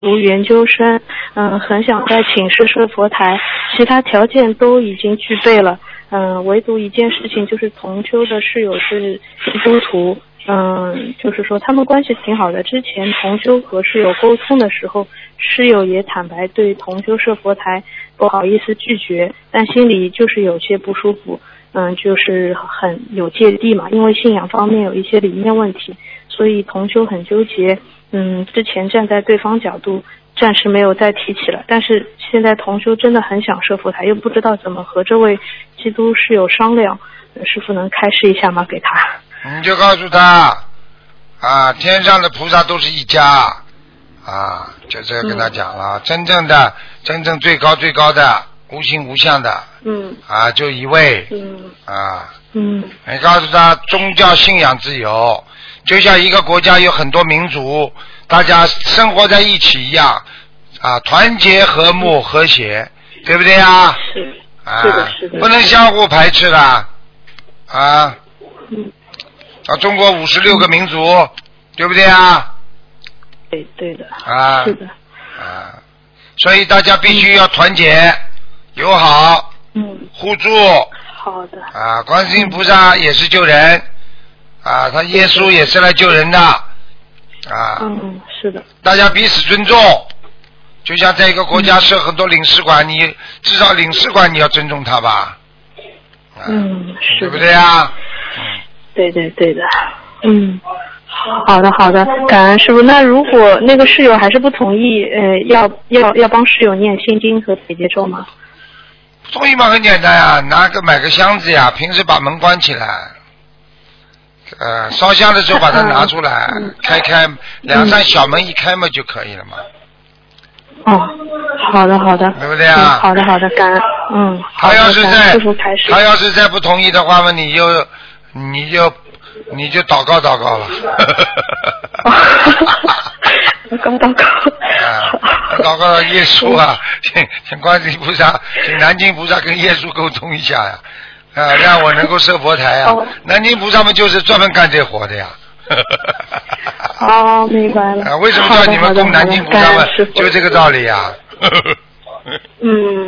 读研究生，很想在寝室设佛台，其他条件都已经具备了，唯独一件事情就是同修的室友是基督徒，就是说他们关系挺好的，之前同修和室友沟通的时候，室友也坦白对同修设佛台不好意思拒绝，但心里就是有些不舒服，就是很有芥蒂嘛，因为信仰方面有一些理念问题，所以同修很纠结。之前站在对方角度，暂时没有再提起了。但是现在同修真的很想设佛台，又不知道怎么和这位基督室友商量，师父能开示一下吗？给他。 你就告诉他，天上的菩萨都是一家，就这个跟他讲了，真正最高的，无形无相的，就一位，你告诉他，宗教信仰自由。就像一个国家有很多民族，大家生活在一起一样，团结和睦和谐，对不对啊？ 是的， 不能相互排斥的，中国56个民族，对不对啊？ 对的，是的， 所以大家必须要团结、友好，互助。 好的。 观世音菩萨也是救人。他耶稣也是来救人的， 是的。 大家彼此尊重，就像在一个国家设很多领事馆，你至少领事馆你要尊重他吧， 是的， 对不对啊？ 对的，好的，感恩师父。那如果那个室友还是不同意，要帮室友念心经和解结咒吗？ 不同意嘛，很简单呀，买个箱子呀，平时把门关起来。烧香的时候把它拿出来，开2扇小门一开嘛就可以了嘛。 好的， 对不对啊？ 好的，感恩。 他要是再不同意的话嘛，你就祷告了。 祷告到耶稣啊，请观世音菩萨，请南京菩萨跟耶稣沟通一下呀。让我能够设佛台啊！南京菩萨们就是专门干这活的呀。 明白了。 为什么叫你们供南京菩萨们？就这个道理呀。